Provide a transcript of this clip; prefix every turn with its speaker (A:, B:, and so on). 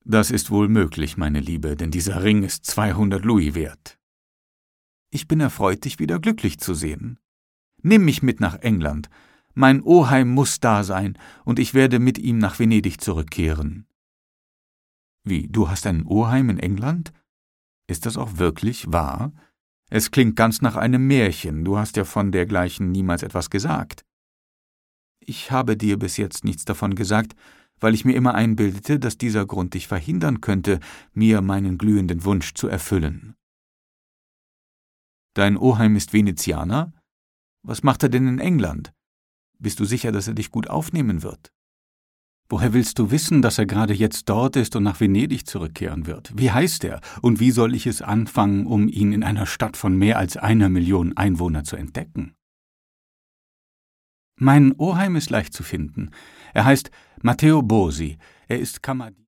A: »Das ist wohl möglich, meine Liebe, denn dieser Ring ist 200 Louis wert.« »Ich bin erfreut, dich wieder glücklich zu sehen. Nimm mich mit nach England. Mein Oheim muss da sein, und ich werde mit ihm nach Venedig zurückkehren.« »Wie, du hast einen Oheim in England? Ist das auch wirklich wahr? Es klingt ganz nach einem Märchen, du hast ja von dergleichen niemals etwas gesagt.« »Ich habe dir bis jetzt nichts davon gesagt, weil ich mir immer einbildete, dass dieser Grund dich verhindern könnte, mir meinen glühenden Wunsch zu erfüllen.« »Dein Oheim ist Venezianer? Was macht er denn in England? Bist du sicher, dass er dich gut aufnehmen wird?« »Woher willst du wissen, dass er gerade jetzt dort ist und nach Venedig zurückkehren wird? Wie heißt er, und wie soll ich es anfangen, um ihn in einer Stadt von mehr als 1 Million Einwohnern zu entdecken?« »Mein Oheim ist leicht zu finden. Er heißt Matteo Bosi. Er ist Kammerdiener.«